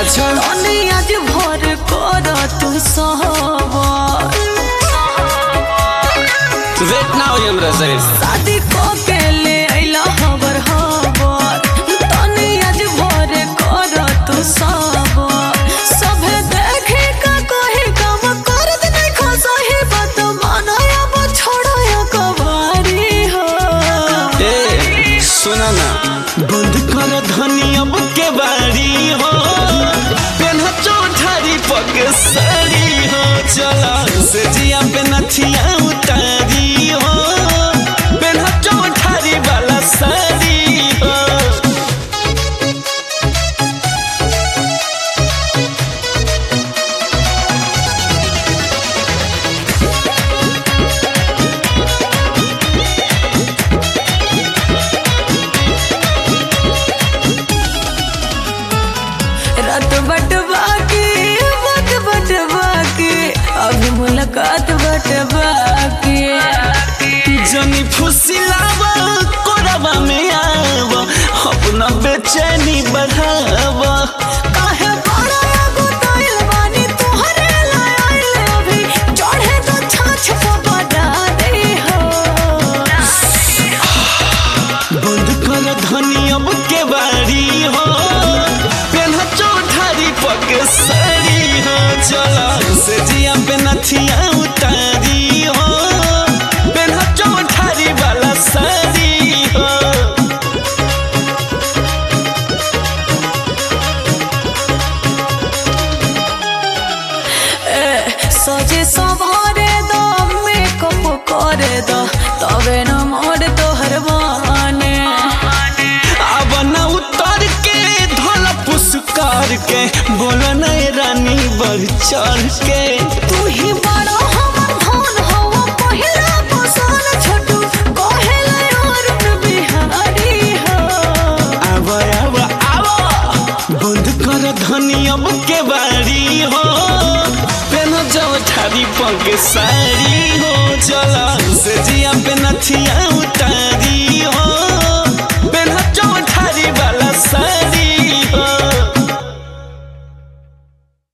अच्छा तनी आज भर कर तू सहबर वेट ना होई हमरा से शादी को के ले आइला हबर तनी आज भर कर तू सहबर सभे देखे का कहे काम कर दे नहीं खसही बात मानया वो छोड़या कबारी हो ए सुना ना बंद कर धनी अब के बारी हो पेन्हा चौठारी पग साड़ी हो चला से जिया पे नथिया उतारी हो पेन्हा चौठारी वाला साड़ी हो रात बटवा के बात बटवा के अभी मुलाकात बटवा के जनी फुसिलावा कोरबा में आवा अपना बेचैनी बढ़ावा काहे बड़ा आगो ताइल बानी तोहरे लाइल अभी चढ़े तो छाछ पर बड़ा दे हो बंद कर धनी अब के बारी हो पेन्हा चौठारी पग साड़ी हो चला से जिया पे नथिया उतारी हो पेन्हा चौठारी वाला साड़ी हो सजे सवारे दो मेकअप करे दो तबे न मोर तोहर बाने अब न उतर के धोला पुस्कार के बोल नहीं रानी बढ़ चढ़ के तू ही बड़ा हमर धन हवा पहिला पसंद छोटू कहेला यार बिहारी हो अब बंद कर धनी अब के बारी हो पेन चौठारी पग साड़ी हो चला से जिया पे नथिया उतारी हो